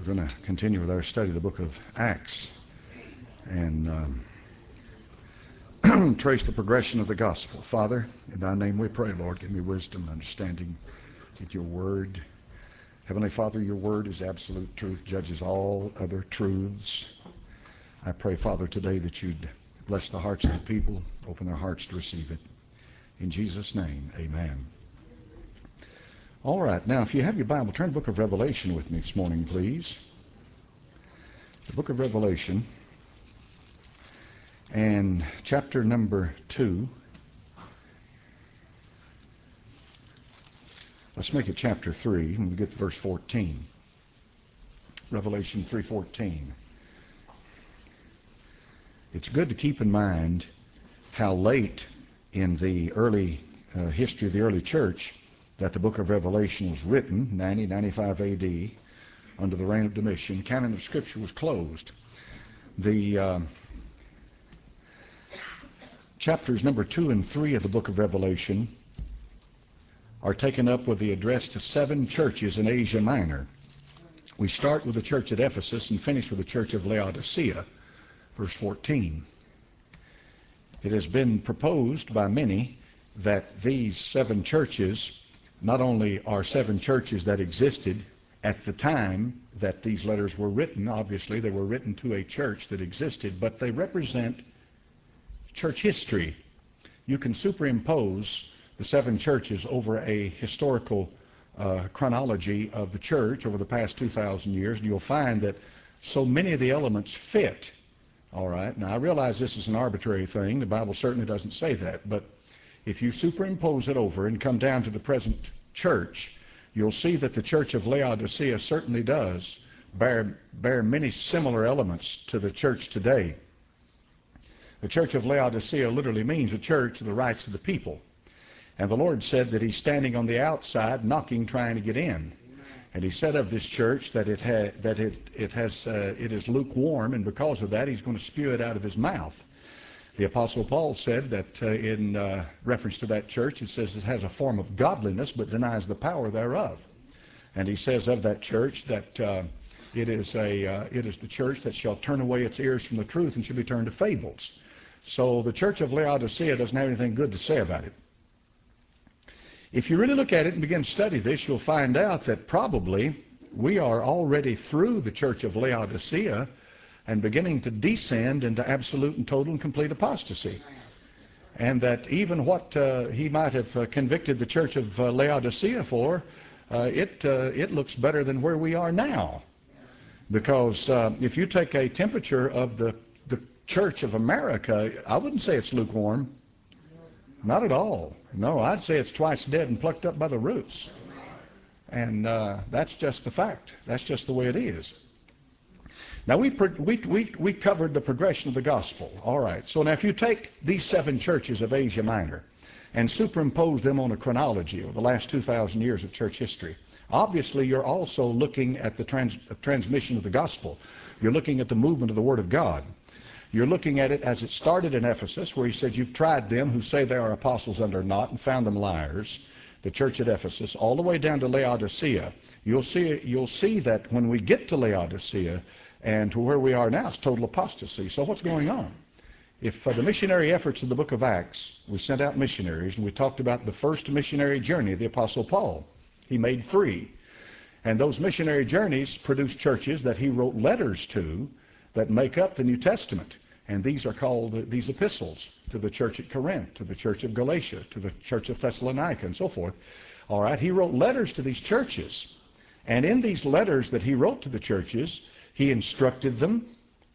We're going to continue with our study of the book of Acts and trace the progression of the gospel. Father, in thy name we pray, Lord, give me wisdom, understanding at your word. Heavenly Father, your word is absolute truth, judges all other truths. I pray, Father, today that you'd bless the hearts of the people, open their hearts to receive it. In Jesus' name, amen. All right, now if you have your Bible, turn to the book of Revelation with me this morning, please. The book of Revelation and chapter number 2. Let's make it chapter 3 and we get to verse 14. Revelation 3:14. It's good to keep in mind how late in the early history of the early church that the book of Revelation was written, 95 AD, under the reign of Domitian. Canon of Scripture was closed. The chapters number 2 and 3 of the book of Revelation are taken up with the address to 7 churches in Asia Minor. We start with the church at Ephesus and finish with the church of Laodicea, verse 14. It has been proposed by many that these 7 churches not only are 7 churches that existed at the time that these letters were written. Obviously, they were written to a church that existed, but they represent church history. You can superimpose the 7 churches over a historical chronology of the church over the past 2,000 years, and you'll find that so many of the elements fit. All right, now I realize this is an arbitrary thing. The Bible certainly doesn't say that, but if you superimpose it over and come down to the present church, you'll see that the church of Laodicea certainly does bear many similar elements to the church today. The church of Laodicea literally means a church of the rights of the people. And the Lord said that he's standing on the outside, knocking, trying to get in. And he said of this church that it is lukewarm, and because of that, he's going to spew it out of his mouth. The Apostle Paul said that in reference to that church, it says it has a form of godliness but denies the power thereof. And he says of that church that it is the church that shall turn away its ears from the truth and shall be turned to fables. So the church of Laodicea doesn't have anything good to say about it. If you really look at it and begin to study this, you'll find out that probably we are already through the church of Laodicea and beginning to descend into absolute and total and complete apostasy. And that even what he might have convicted the church of Laodicea for, it looks better than where we are now. Because if you take a temperature of the Church of America, I wouldn't say it's lukewarm. Not at all. No, I'd say it's twice dead and plucked up by the roots. And that's just the fact. That's just the way it is. Now, we covered the progression of the gospel. All right. So now if you take these 7 churches of Asia Minor and superimpose them on a chronology of the last 2,000 years of church history, obviously you're also looking at the transmission of the gospel. You're looking at the movement of the Word of God. You're looking at it as it started in Ephesus, where he said, you've tried them who say they are apostles and are not, and found them liars. The church at Ephesus, all the way down to Laodicea. You'll see that when we get to Laodicea, and to where we are now, it's total apostasy. So what's going on? If the missionary efforts of the book of Acts, we sent out missionaries, and we talked about the first missionary journey of the Apostle Paul. He made 3. And those missionary journeys produced churches that he wrote letters to that make up the New Testament. And these are called these epistles to the church at Corinth, to the church of Galatia, to the church of Thessalonica, and so forth. All right, he wrote letters to these churches. And in these letters that he wrote to the churches, he instructed them,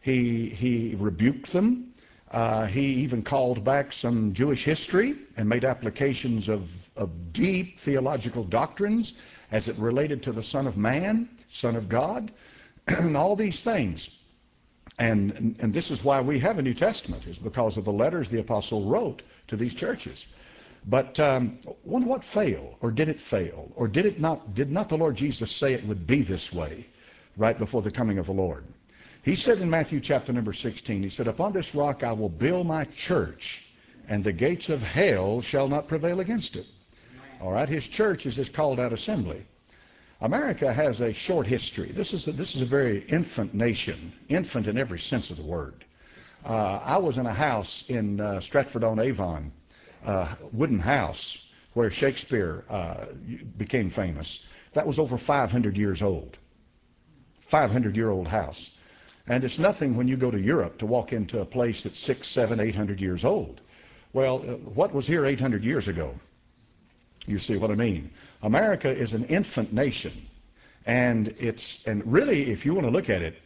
he rebuked them, he even called back some Jewish history and made applications of deep theological doctrines as it related to the Son of Man, Son of God, and all these things. And this is why we have a New Testament, is because of the letters the apostle wrote to these churches. But wouldn't what fail, or did it fail, or did not the Lord Jesus say it would be this way right before the coming of the Lord? He said in Matthew chapter number 16, he said, upon this rock I will build my church, and the gates of hell shall not prevail against it. All right, his church is his called out assembly. America has a short history. This is a very infant nation, infant in every sense of the word. I was in a house in Stratford-on-Avon, wooden house, where Shakespeare became famous. That was over 500 years old. 500-year-old house. And it's nothing when you go to Europe to walk into a place that's 600, 700, 800 years old. Well, what was here 800 years ago? You see what I mean? America is an infant nation, and really, if you want to look at it,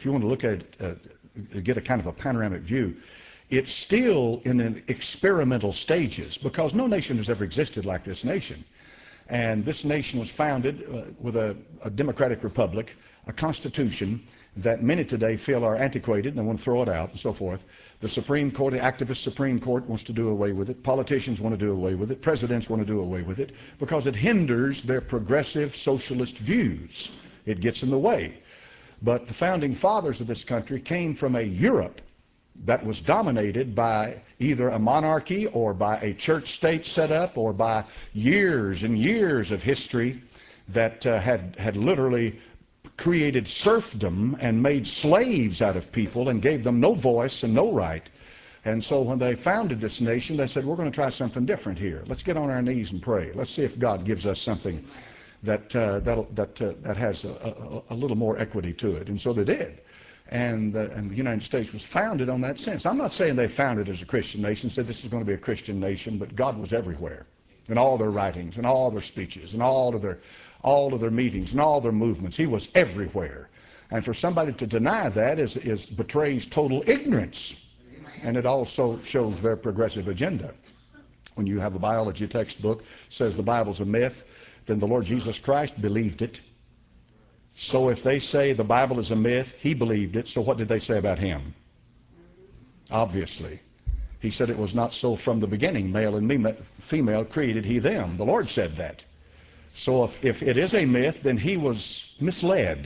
get a kind of a panoramic view, it's still in an experimental stages, because no nation has ever existed like this nation. And this nation was founded with a democratic republic, a constitution that many today feel are antiquated and they want to throw it out and so forth. The Supreme Court, the activist Supreme Court, wants to do away with it. Politicians want to do away with it. Presidents want to do away with it because it hinders their progressive socialist views. It gets in the way. But the founding fathers of this country came from a Europe that was dominated by either a monarchy or by a church state set up, or by years and years of history that had literally created serfdom and made slaves out of people and gave them no voice and no right. And so when they founded this nation, they said, we're going to try something different here. Let's get on our knees and pray. Let's see if God gives us something that has a little more equity to it. And so they did. And the United States was founded on that sense. I'm not saying they founded as a Christian nation, said this is going to be a Christian nation, but God was everywhere in all their writings and all their speeches and all of their meetings and all their movements. He was everywhere. And for somebody to deny that betrays total ignorance. And it also shows their progressive agenda. When you have a biology textbook says the Bible's a myth, then the Lord Jesus Christ believed it. So if they say the Bible is a myth, he believed it, so what did they say about him? Obviously. He said it was not so from the beginning. Male and female created he them. The Lord said that. So if it is a myth, then he was misled.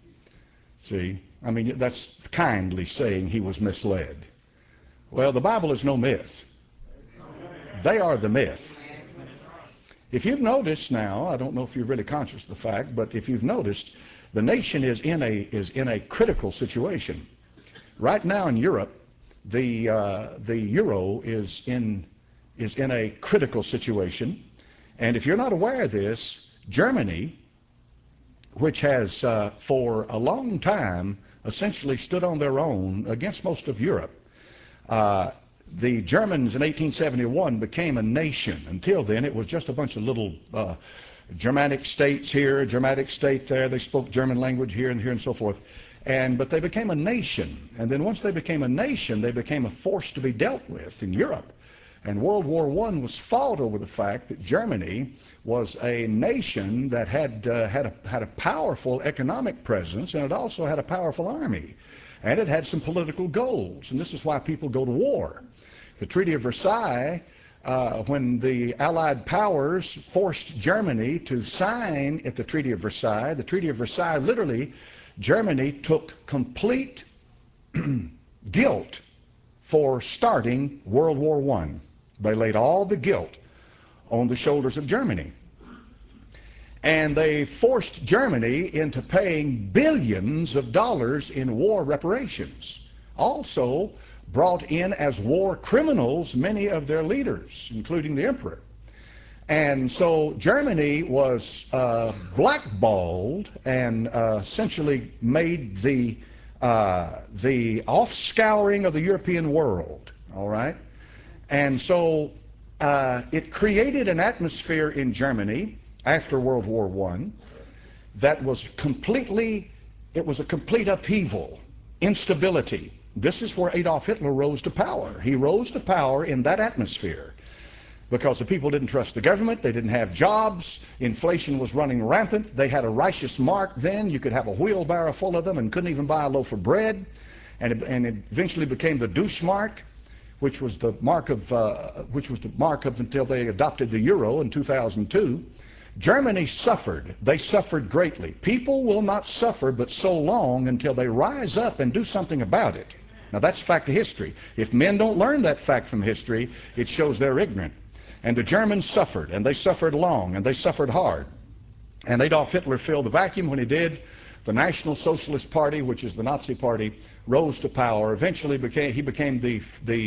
See, I mean, that's kindly saying he was misled. Well, the Bible is no myth. They are the myth. If you've noticed now, I don't know if you're really conscious of the fact, but if you've noticed, the nation is in a critical situation. Right now in Europe, the euro is in a critical situation. And if you're not aware of this, Germany, which has for a long time essentially stood on their own against most of Europe, the Germans in 1871 became a nation. Until then, it was just a bunch of little Germanic states here, a Germanic state there. They spoke German language here and so forth. But they became a nation. And then once they became a nation, they became a force to be dealt with in Europe. And World War I was fought over the fact that Germany was a nation that had a powerful economic presence, and it also had a powerful army. And it had some political goals. And this is why people go to war. The Treaty of Versailles, when the Allied powers forced Germany to sign at the Treaty of Versailles, literally, Germany took complete guilt for starting World War I. They laid all the guilt on the shoulders of Germany. And they forced Germany into paying billions of dollars in war reparations. Also brought in as war criminals many of their leaders, including the emperor. And so Germany was blackballed and essentially made the offscouring of the European world, all right? And so it created an atmosphere in Germany after World War I that was it was a complete upheaval, instability. This is where Adolf Hitler rose to power. He rose to power in that atmosphere because the people didn't trust the government. They didn't have jobs. Inflation was running rampant. They had a Reichsmark then. You could have a wheelbarrow full of them and couldn't even buy a loaf of bread. And it eventually became the Deutschmark, which was the mark up until they adopted the euro in 2002. Germany suffered. They suffered greatly. People will not suffer but so long until they rise up and do something about it. Now that's fact of history. If men don't learn that fact from history, it shows they're ignorant. And the Germans suffered, and they suffered long, and they suffered hard. And Adolf Hitler filled the vacuum. When he did, the National Socialist Party, which is the Nazi party, rose to power. Eventually he became the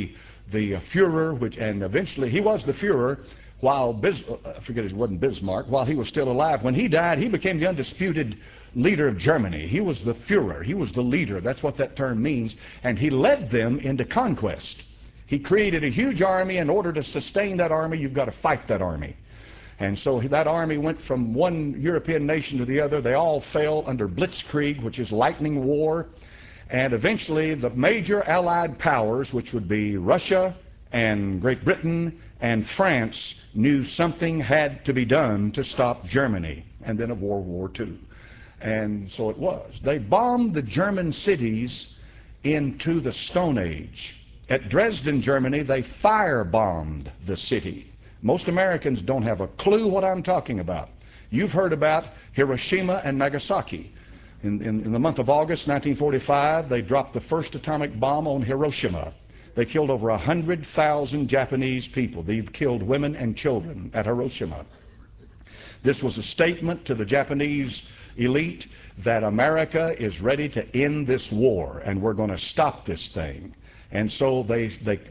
Fuhrer, and eventually he was the Fuhrer while I forget it wasn't Bismarck, while he was still alive. When he died, he became the undisputed leader of Germany. He was the Fuhrer. He was the leader. That's what that term means. And he led them into conquest. He created a huge army. In order to sustain that army, you've got to fight that army. And so that army went from one European nation to the other. They all fell under blitzkrieg, which is lightning war. And eventually the major allied powers, which would be Russia and Great Britain and France, knew something had to be done to stop Germany, and then of World War II. And so it was. They bombed the German cities into the Stone Age. At Dresden, Germany, they firebombed the city. Most Americans don't have a clue what I'm talking about. You've heard about Hiroshima and Nagasaki. In the month of August 1945, they dropped the first atomic bomb on Hiroshima. They killed over 100,000 Japanese people. They've killed women and children at Hiroshima. This was a statement to the Japanese elite that America is ready to end this war, and we're going to stop this thing. And so they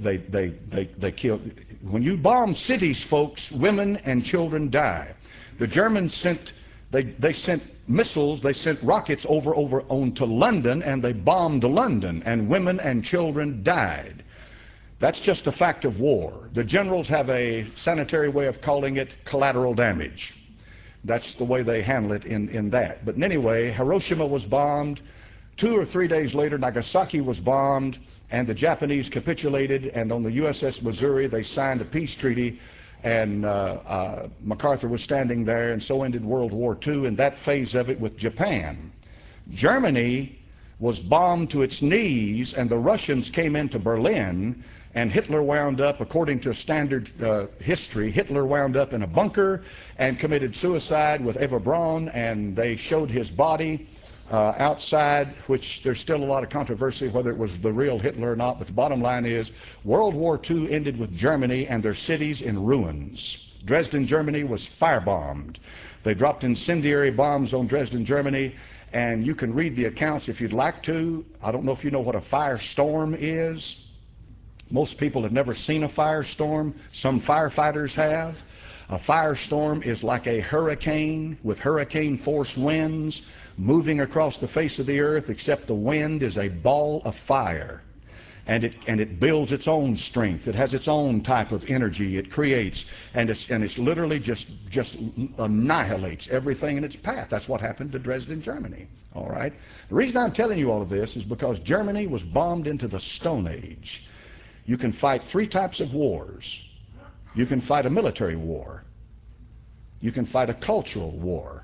killed. When you bomb cities, folks, women and children die. The Germans sent missiles, they sent rockets over onto London, and they bombed London, and women and children died. That's just a fact of war. The generals have a sanitary way of calling it collateral damage. That's the way they handle it in that. But anyway, Hiroshima was bombed. 2 or 3 days later, Nagasaki was bombed, and the Japanese capitulated, and on the USS Missouri, they signed a peace treaty, and MacArthur was standing there, and so ended World War II, and that phase of it with Japan. Germany was bombed to its knees, and the Russians came into Berlin, and Hitler wound up, according to standard history, Hitler wound up in a bunker and committed suicide with Eva Braun, and they showed his body outside, which there's still a lot of controversy whether it was the real Hitler or not, but the bottom line is World War II ended with Germany and their cities in ruins. Dresden, Germany was firebombed. They dropped incendiary bombs on Dresden, Germany, and you can read the accounts if you'd like to. I don't know if you know what a firestorm is. Most people have never seen a firestorm. Some firefighters have. A firestorm is like a hurricane with hurricane force winds moving across the face of the earth, except the wind is a ball of fire. And it builds its own strength. It has its own type of energy it creates, and it's literally just annihilates everything in its path. That's what happened to Dresden, Germany. All right. The reason I'm telling you all of this is because Germany was bombed into the Stone Age. You can fight 3 types of wars. You can fight a military war. You can fight a cultural war.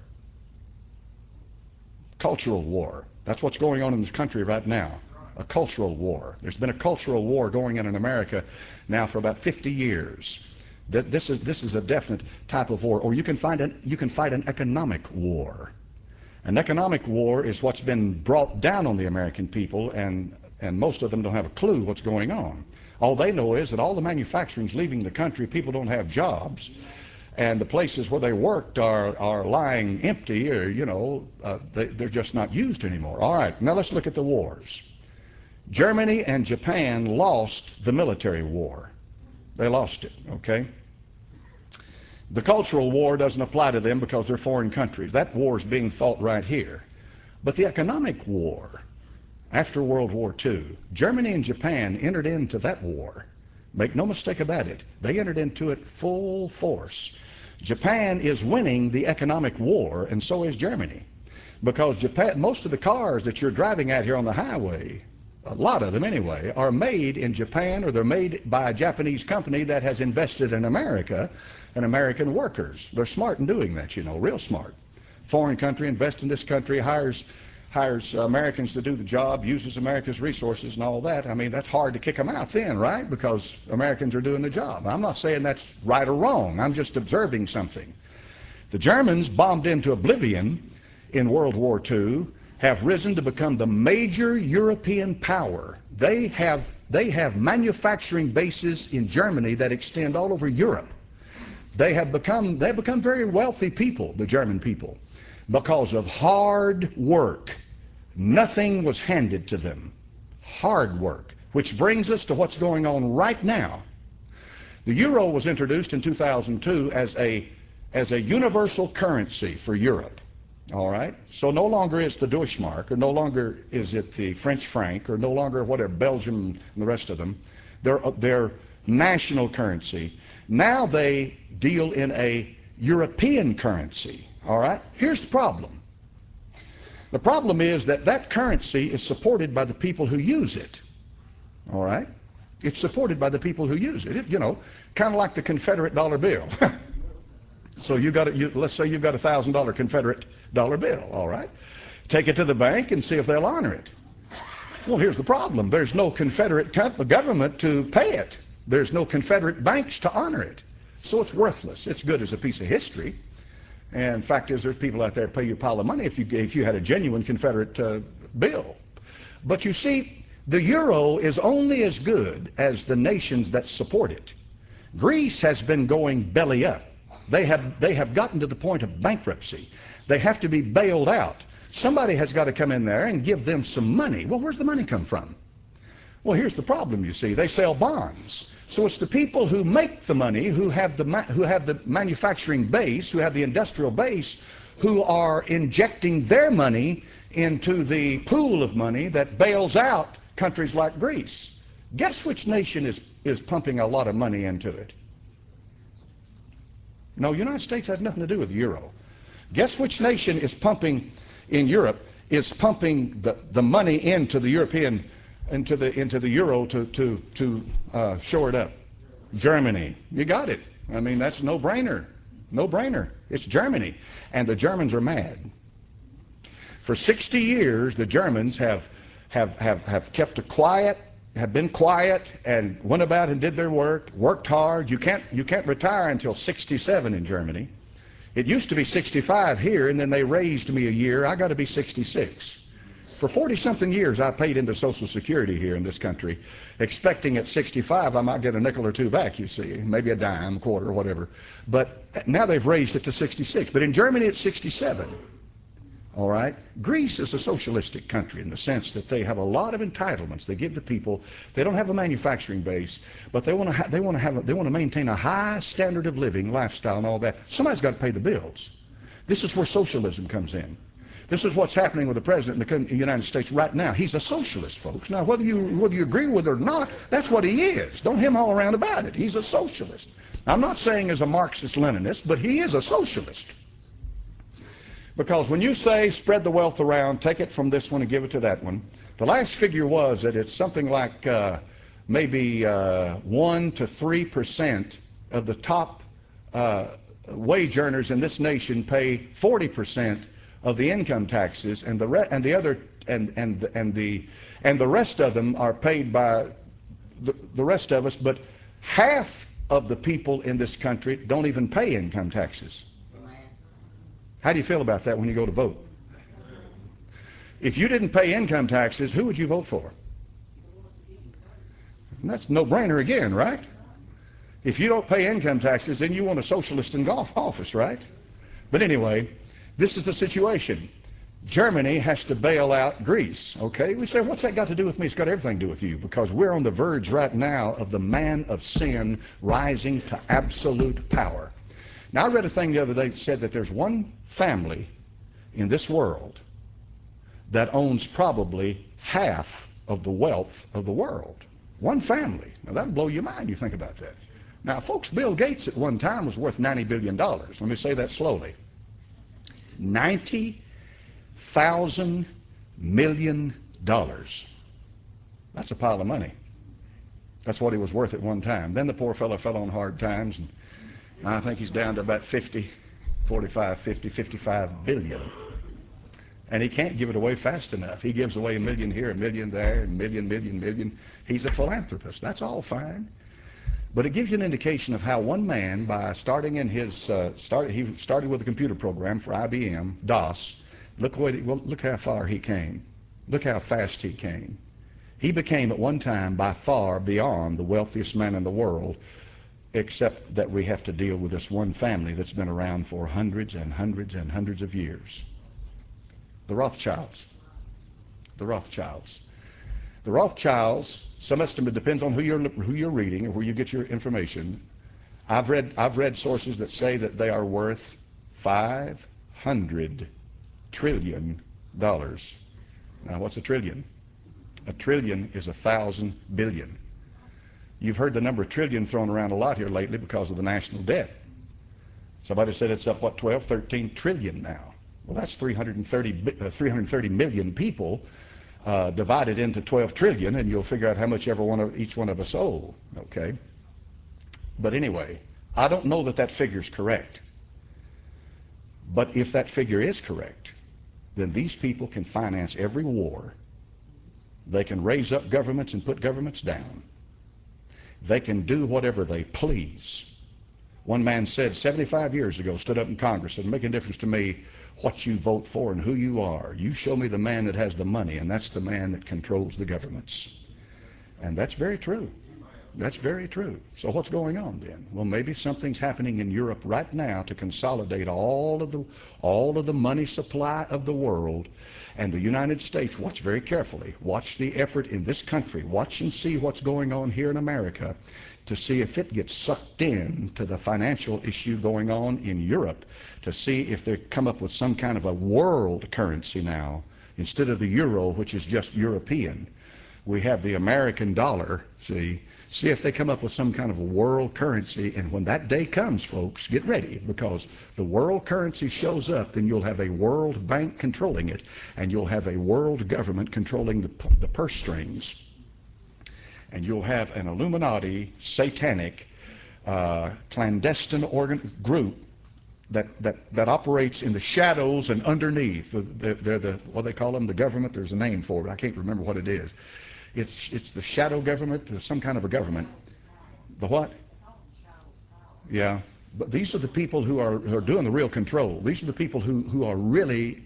Cultural war. That's what's going on in this country right now. A cultural war. There's been a cultural war going on in America now for about 50 years. This is a definite type of war. Or you can fight an economic war. An economic war is what's been brought down on the American people, and most of them don't have a clue what's going on. All they know is that all the manufacturing's leaving the country, people don't have jobs, and the places where they worked are lying empty, or they're just not used anymore. All right, now let's look at the wars. Germany and Japan lost the military war. They lost it, okay? The cultural war doesn't apply to them because they're foreign countries. That war is being fought right here. But the economic war, after World War II, Germany and Japan entered into that war. Make no mistake about it. They entered into it full force. Japan is winning the economic war, and so is Germany. Because Japan, most of the cars that you're driving out here on the highway, a lot of them anyway, are made in Japan, or they're made by a Japanese company that has invested in America and American workers. They're smart in doing that, real smart. Foreign country invests in this country, hires Americans to do the job, uses America's resources and all that. I mean, that's hard to kick them out then, right? Because Americans are doing the job. I'm not saying that's right or wrong. I'm just observing something. The Germans, bombed into oblivion in World War II, have risen to become the major European power. They have manufacturing bases in Germany that extend all over Europe. they've become very wealthy people, the German people, because of hard work. Nothing was handed to them. Hard work. Which brings us to what's going on right now. The euro was introduced in 2002 as a universal currency for Europe. All right? So no longer is the Deutschmark, or no longer is it the French franc, or no longer whatever, Belgium and the rest of them. They're national currency. Now they deal in a European currency. All right? Here's the problem. The problem is that that currency is supported by the people who use it. All right? It's supported by the people who use it. You know, kind of like the Confederate dollar bill. So let's say you've got a $1,000 Confederate dollar bill. All right? Take it to the bank and see if they'll honor it. Well, here's the problem. There's no Confederate government to pay it. There's no Confederate banks to honor it. So it's worthless. It's good as a piece of history. And the fact is, there's people out there pay you a pile of money if you had a genuine Confederate bill. But you see, the euro is only as good as the nations that support it. Greece has been going belly up. They have gotten to the point of bankruptcy. They have to be bailed out. Somebody has got to come in there and give them some money. Well, where's the money come from? Well, here's the problem, you see. They sell bonds. So it's the people who make the money, who have the manufacturing base, who have the industrial base, who are injecting their money into the pool of money that bails out countries like Greece. Guess which nation is pumping a lot of money into it? No, the United States had nothing to do with the euro. Guess which nation is pumping in Europe, is pumping the money into the European, into the euro to shore it up? Germany. You got it. I mean, that's no brainer. No brainer. It's Germany. And the Germans are mad. For 60 years, the Germans have kept have been quiet and went about and did their work, worked hard. You can't retire until 67 in Germany. It used to be 65 here, and then they raised me a year. I got to be 66. For 40-something years, I paid into Social Security here in this country, expecting at 65 I might get a nickel or two back, you see, maybe a dime, quarter, whatever. But now they've raised it to 66. But in Germany, it's 67. All right? Greece is a socialistic country in the sense that they have a lot of entitlements they give the people. They don't have a manufacturing base, but they want to maintain a high standard of living, lifestyle, and all that. Somebody's got to pay the bills. This is where socialism comes in. This is what's happening with the president in the United States right now. He's a socialist, folks. Now, whether you agree with it or not, that's what he is. Don't hem all around about it. He's a socialist. I'm not saying as a Marxist-Leninist, but he is a socialist. Because when you say spread the wealth around, take it from this one and give it to that one, the last figure was that it's something like maybe 1 to 3% of the top wage earners in this nation pay 40% of the income taxes, and the rest of them are paid by the rest of us. But half of the people in this country don't even pay income taxes. How do you feel about that when you go to vote? If you didn't pay income taxes, who would you vote for? And that's no brainer again, right? If you don't pay income taxes, then you want a socialist in office, right? But anyway, this is the situation. Germany has to bail out Greece, okay? We say, what's that got to do with me? It's got everything to do with you, because we're on the verge right now of the man of sin rising to absolute power. Now, I read a thing the other day that said that there's one family in this world that owns probably half of the wealth of the world. One family. Now, that'll blow your mind, you think about that. Now, folks, Bill Gates at one time was worth $90 billion. Let me say that slowly. $90,000 million. That's a pile of money. That's what he was worth at one time. Then the poor fellow fell on hard times, and I think he's down to about 55 billion. And he can't give it away fast enough. He gives away $1 million here, $1 million there, and million. He's a philanthropist. That's all fine. But it gives you an indication of how one man, by starting in his, he started with a computer program for IBM, DOS. Look how far he came. Look how fast he came. He became at one time by far beyond the wealthiest man in the world. except that we have to deal with this one family that's been around for hundreds and hundreds and hundreds of years. The Rothschilds. The Rothschilds. The Rothschilds, some estimate, depends on who you're reading or where you get your information. I've read sources that say that they are worth $500 trillion. Now, what's a trillion? A trillion is 1,000 billion. You've heard the number trillion thrown around a lot here lately because of the national debt. Somebody said it's up, what, 12, 13 trillion now. Well, that's 330 million people divided into 12 trillion, and you'll figure out how much each one of us owe, okay? But anyway, I don't know that figure's correct. But if that figure is correct, then these people can finance every war. They can raise up governments and put governments down. They can do whatever they please. One man said 75 years ago, stood up in Congress, said, "Make a difference to me what you vote for and who you are. You show me the man that has the money, and that's the man that controls the governments." And that's very true. That's very true. So what's going on then? Well, maybe something's happening in Europe right now to consolidate all of the money supply of the world. And the United States, watch very carefully. Watch the effort in this country. Watch and see what's going on here in America to see if it gets sucked in to the financial issue going on in Europe, to see if they come up with some kind of a world currency now instead of the euro, which is just European. We have the American dollar, see if they come up with some kind of a world currency. And when that day comes, folks, get ready, because the world currency shows up, then you'll have a world bank controlling it, and you'll have a world government controlling the purse strings, and you'll have an Illuminati, satanic, clandestine group that operates in the shadows and underneath. They're the, what they call them, the government. There's a name for it. I can't remember what it is. It's the shadow government, some kind of a government. The what? Yeah, but these are the people who are doing the real control. These are the people who are really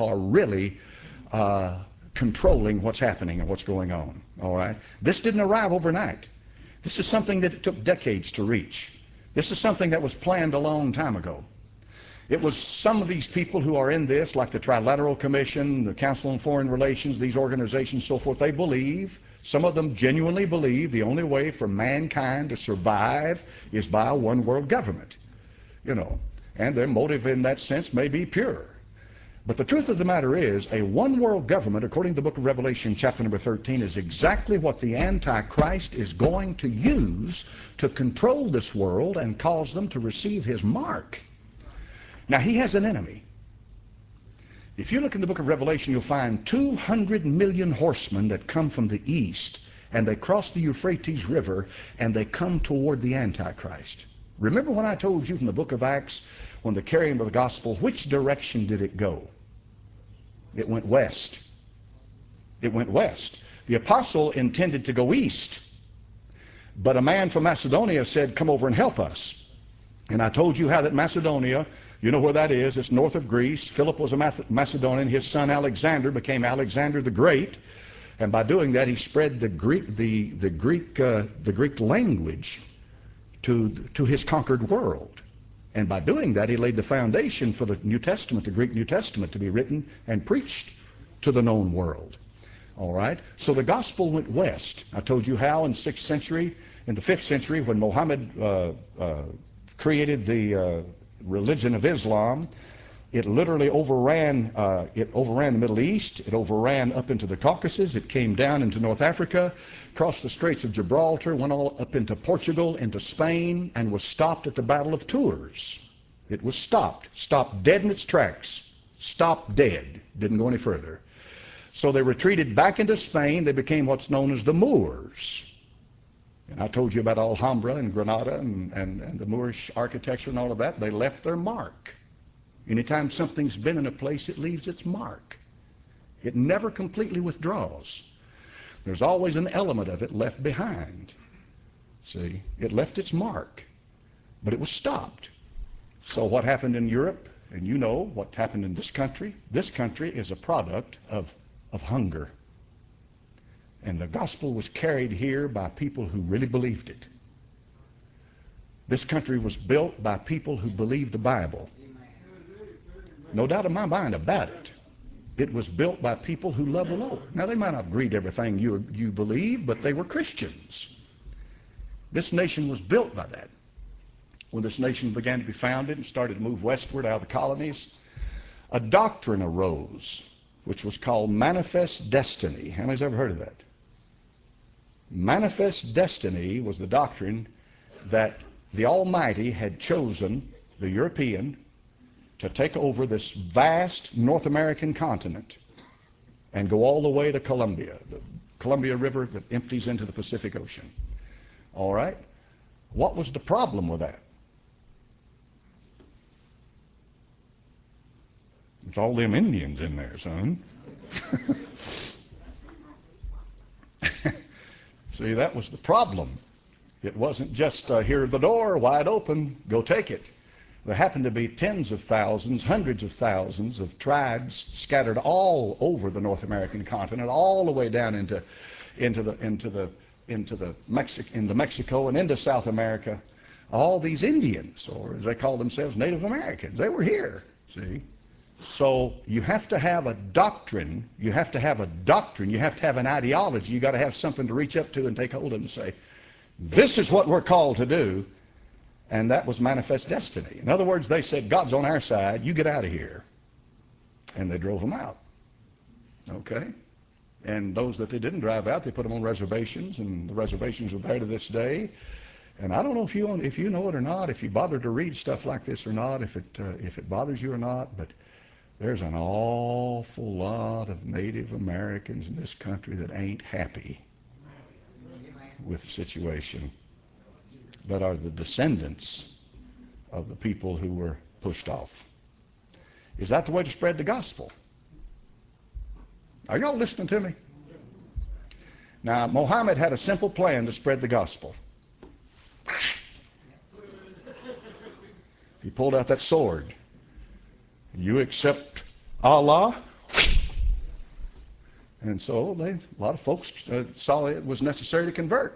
controlling what's happening and what's going on. All right. This didn't arrive overnight. This is something that it took decades to reach. This is something that was planned a long time ago. It was some of these people who are in this, like the Trilateral Commission, the Council on Foreign Relations, these organizations, so forth, they believe, some of them genuinely believe, the only way for mankind to survive is by a one world government, you know, and their motive in that sense may be pure. But the truth of the matter is, a one world government, according to the book of Revelation, chapter number 13, is exactly what the Antichrist is going to use to control this world and cause them to receive his mark. Now, he has an enemy. If you look in the book of Revelation, you'll find 200 million horsemen that come from the east, and they cross the Euphrates River, and they come toward the Antichrist. Remember when I told you from the book of Acts, when the carrying of the gospel, which direction did it go? It went west. It went west. The apostle intended to go east, but a man from Macedonia said, "Come over and help us." And I told you how that Macedonia, you know where that is, it's north of Greece. Philip was a Macedonian. His son Alexander became Alexander the Great, and by doing that he spread the Greek language to his conquered world. And by doing that, he laid the foundation for the New Testament, the Greek New Testament, to be written and preached to the known world. All right? So the gospel went west. I told you how in the 6th century, in the 5th century, when Muhammad created the religion of Islam, it literally overran the Middle East. It overran up into the Caucasus. It came down into North Africa, crossed the Straits of Gibraltar, went all up into Portugal, into Spain, and was stopped at the Battle of Tours. It was stopped dead in its tracks, stopped dead, didn't go any further. So they retreated back into Spain. They became what's known as the Moors. And I told you about Alhambra and Granada and the Moorish architecture and all of that. They left their mark. Anytime something's been in a place, it leaves its mark. It never completely withdraws. There's always an element of it left behind. See, it left its mark, but it was stopped. So what happened in Europe, and you know what happened in this country is a product of hunger. And the gospel was carried here by people who really believed it. This country was built by people who believed the Bible. No doubt in my mind about it. It was built by people who love the Lord. Now, they might not agree to everything you believe, but they were Christians. This nation was built by that. When this nation began to be founded and started to move westward out of the colonies, a doctrine arose, which was called manifest destiny. How many's ever heard of that? Manifest destiny was the doctrine that the Almighty had chosen the European to take over this vast North American continent and go all the way to Columbia, the Columbia River that empties into the Pacific Ocean. All right? What was the problem with that? It's all them Indians in there, son. See, that was the problem. It wasn't just here the door, wide open, go take it. There happened to be tens of thousands, hundreds of thousands of tribes scattered all over the North American continent, all the way down into Mexico and into South America. All these Indians, or as they called themselves, Native Americans, they were here. See, so you have to have a doctrine. You have to have a doctrine. You have to have an ideology. You got to have something to reach up to and take hold of and say, "This is what we're called to do." And that was manifest destiny. In other words, they said, God's on our side, you get out of here. And they drove them out. Okay? And those that they didn't drive out, they put them on reservations, and the reservations are there to this day. And I don't know if you know it or not, if you bother to read stuff like this or not, if it bothers you or not, but there's an awful lot of Native Americans in this country that ain't happy with the situation, that are the descendants of the people who were pushed off. Is that the way to spread the gospel? Are y'all listening to me? Now, Muhammad had a simple plan to spread the gospel. He pulled out that sword. You accept Allah? And so a lot of folks saw it was necessary to convert.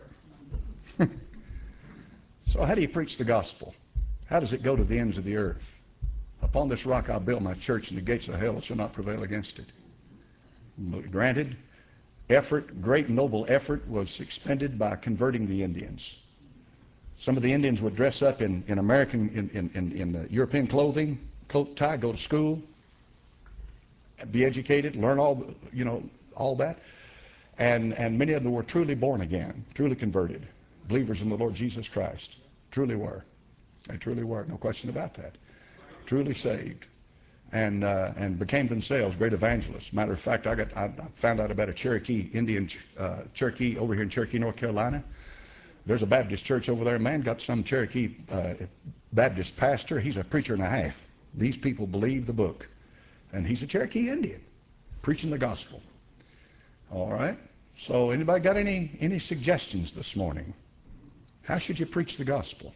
So how do you preach the gospel? How does it go to the ends of the earth? Upon this rock I'll build my church, and the gates of hell shall not prevail against it. Granted, great noble effort was expended by converting the Indians. Some of the Indians would dress up in European clothing, coat, tie, go to school, be educated, learn all that. And many of them were truly born again, truly converted, believers in the Lord Jesus Christ. Truly were. They truly were, no question about that. Truly saved. And became themselves great evangelists. Matter of fact, I found out about a Indian Cherokee over here in Cherokee, North Carolina. There's a Baptist church over there. Man got some Cherokee Baptist pastor. He's a preacher and a half. These people believe the book. And he's a Cherokee Indian preaching the gospel. All right. So anybody got any suggestions this morning? How should you preach the gospel?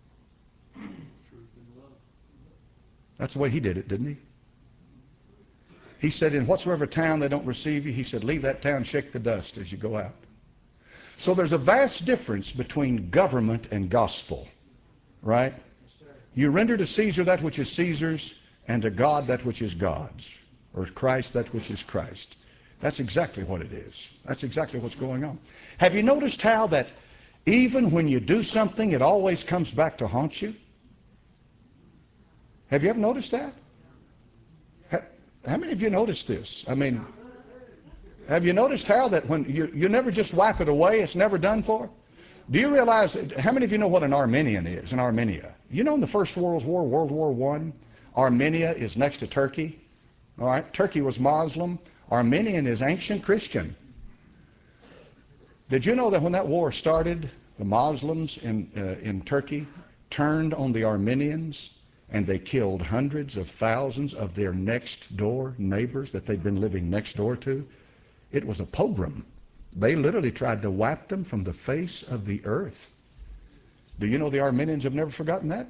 That's the way he did it, didn't he? He said, in whatsoever town they don't receive you, he said, leave that town, shake the dust as you go out. So there's a vast difference between government and gospel, right? You render to Caesar that which is Caesar's, and to God that which is God's, or Christ that which is Christ. That's exactly what it is. That's exactly what's going on. Have you noticed how that even when you do something, it always comes back to haunt you? Have you ever noticed that? How many of you noticed this? I mean, have you noticed how that when you never just wipe it away, it's never done for? Do you realize, how many of you know what an Armenian is, an Armenia? You know in the First World War, World War I, Armenia is next to Turkey. All right, Turkey was Muslim. Armenian is ancient Christian. Did you know that when that war started, the Muslims in Turkey turned on the Armenians and they killed hundreds of thousands of their next door neighbors that they'd been living next door to? It was a pogrom. They literally tried to wipe them from the face of the earth. Do you know the Armenians have never forgotten that?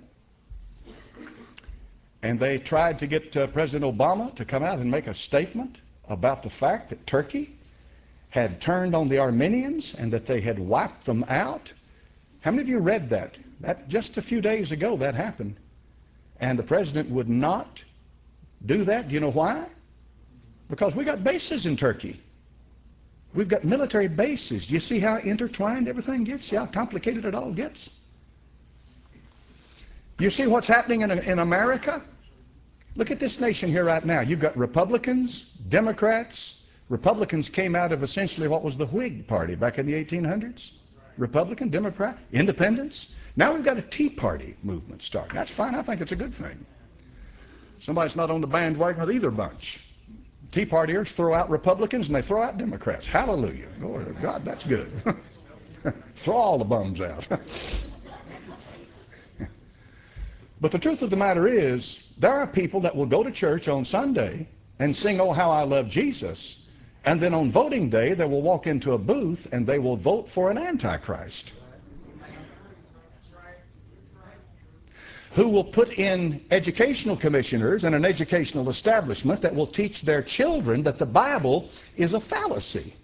And they tried to get President Obama to come out and make a statement about the fact that Turkey had turned on the Armenians and that they had wiped them out. How many of you read that That just a few days ago that happened. And the president would not do that. Do you know why? Because we got bases in Turkey. We've got military bases. Do you see how intertwined everything gets? See how complicated it all gets? You see what's happening in America? Look at this nation here right now. You've got Republicans, Democrats. Republicans came out of essentially what was the Whig Party back in the 1800s. Republican, Democrat, Independents. Now we've got a Tea Party movement starting. That's fine. I think it's a good thing. Somebody's not on the bandwagon with either bunch. Tea Partiers throw out Republicans and they throw out Democrats. Hallelujah. Glory to God, that's good. Throw all the bums out. But the truth of the matter is, there are people that will go to church on Sunday and sing, "Oh, how I love Jesus," and then on voting day they will walk into a booth and they will vote for an antichrist who will put in educational commissioners and an educational establishment that will teach their children that the Bible is a fallacy.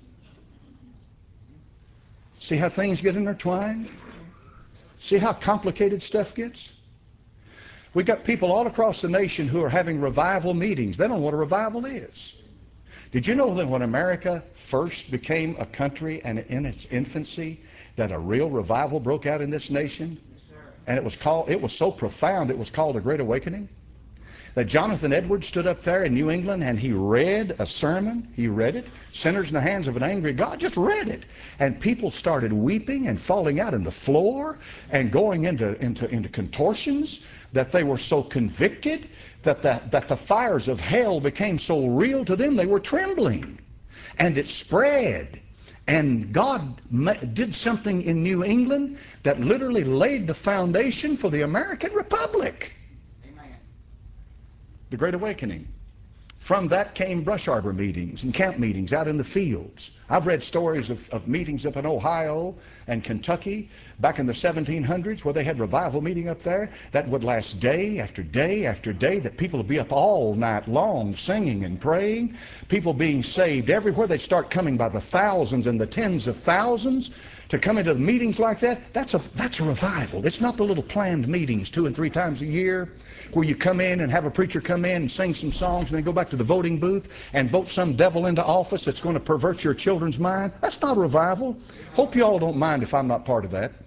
See how things get intertwined? See how complicated stuff gets? We've got people all across the nation who are having revival meetings. They don't know what a revival is. Did you know that when America first became a country and in its infancy, that a real revival broke out in this nation? And it was so profound, it was called a Great Awakening. That Jonathan Edwards stood up there in New England and he read a sermon. He read it, "Sinners in the Hands of an Angry God," just read it. And people started weeping and falling out on the floor and going into contortions, that they were so convicted that the fires of hell became so real to them they were trembling. And it spread. And God did something in New England that literally laid the foundation for the American Republic. Amen. The Great Awakening. From that came brush arbor meetings and camp meetings out in the fields. I've read stories of meetings up in Ohio and Kentucky back in the 1700s where they had revival meeting up there that would last day after day after day, that people would be up all night long singing and praying, people being saved everywhere. They'd start coming by the thousands and the tens of thousands to come into the meetings like that. That's a revival. It's not the little planned meetings 2 and 3 times a year where you come in and have a preacher come in and sing some songs and then go back to the voting booth and vote some devil into office that's going to pervert your children's mind. That's not a revival. Hope you all don't mind if I'm not part of that.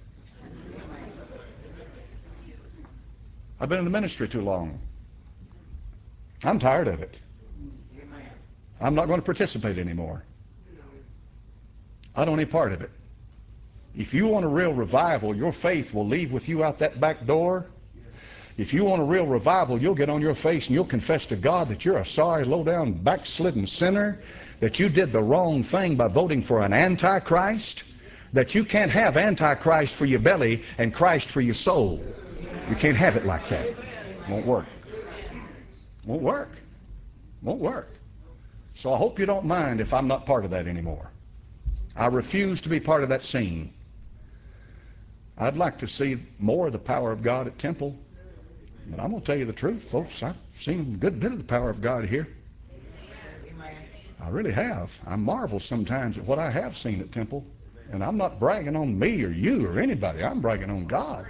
I've been in the ministry too long. I'm tired of it. I'm not going to participate anymore. I don't want any part of it. If you want a real revival, your faith will leave with you out that back door. If you want a real revival, you'll get on your face and you'll confess to God that you're a sorry, low-down, backslidden sinner, that you did the wrong thing by voting for an antichrist, that you can't have antichrist for your belly and Christ for your soul. You can't have it like that. It won't work. Won't work. Won't work. So I hope you don't mind if I'm not part of that anymore. I refuse to be part of that scene. I'd like to see more of the power of God at Temple. But I'm going to tell you the truth, folks. I've seen a good bit of the power of God here. I really have. I marvel sometimes at what I have seen at Temple. And I'm not bragging on me or you or anybody. I'm bragging on God.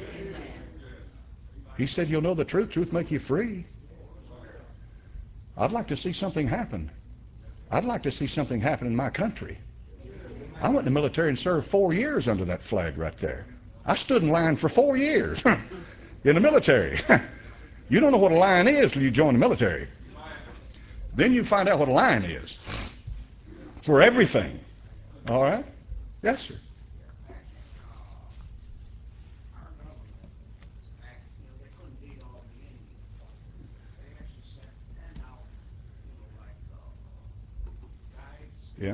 He said, "You'll know the truth. Truth make you free." I'd like to see something happen. I'd like to see something happen in my country. I went in the military and served 4 years under that flag right there. I stood in line for 4 years in the military. You don't know what a line is till you join the military. Then you find out what a line is for everything. All right? Yes, sir. Yeah.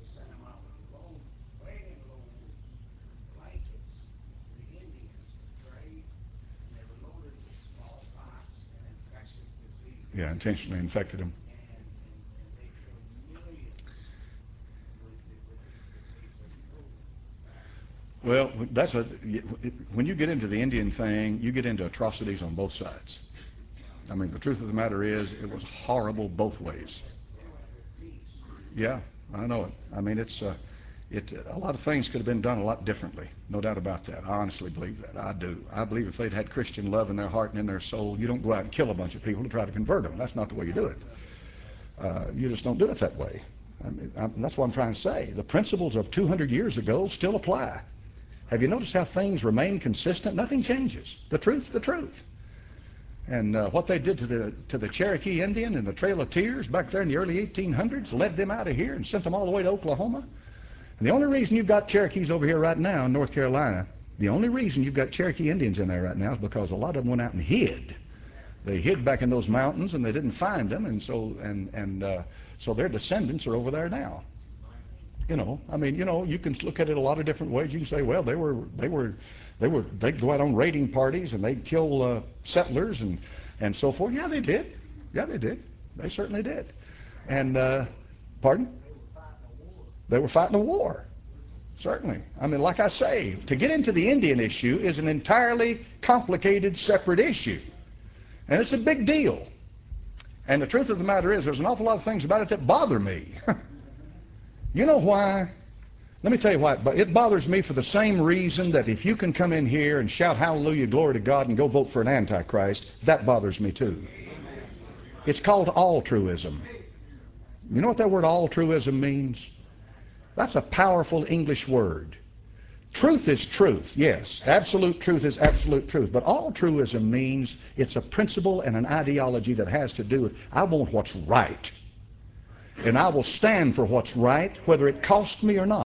Yeah, intentionally infected them. Well, when you get into the Indian thing, you get into atrocities on both sides. I mean, the truth of the matter is, it was horrible both ways. Yeah, I know it. I mean, A lot of things could have been done a lot differently, no doubt about that. I honestly believe that. I do. I believe if they'd had Christian love in their heart and in their soul, you don't go out and kill a bunch of people to try to convert them. That's not the way you do it. You just don't do it that way. That's what I'm trying to say. The principles of 200 years ago still apply. Have you noticed how things remain consistent? Nothing changes. The truth's the truth. And what they did to the Cherokee Indian in the Trail of Tears back there in the early 1800s led them out of here and sent them all the way to Oklahoma. And the only reason you've got Cherokees over here right now in North Carolina, the only reason you've got Cherokee Indians in there right now is because a lot of them went out and hid. They hid back in those mountains and they didn't find them, and so their descendants are over there now. You know, I mean, you know, you can look at it a lot of different ways. You can say, well, they'd go out on raiding parties and they'd kill settlers and so forth. Yeah, they did. Yeah, they did. They certainly did. And pardon? They were fighting a war. Certainly. I mean, like I say, to get into the Indian issue is an entirely complicated, separate issue. And it's a big deal. And the truth of the matter is, there's an awful lot of things about it that bother me. You know why? Let me tell you why. It bothers me for the same reason that if you can come in here and shout hallelujah, glory to God, and go vote for an antichrist, that bothers me too. It's called altruism. You know what that word altruism means? That's a powerful English word. Truth is truth, yes. Absolute truth is absolute truth. But altruism means it's a principle and an ideology that has to do with, I want what's right. And I will stand for what's right, whether it costs me or not.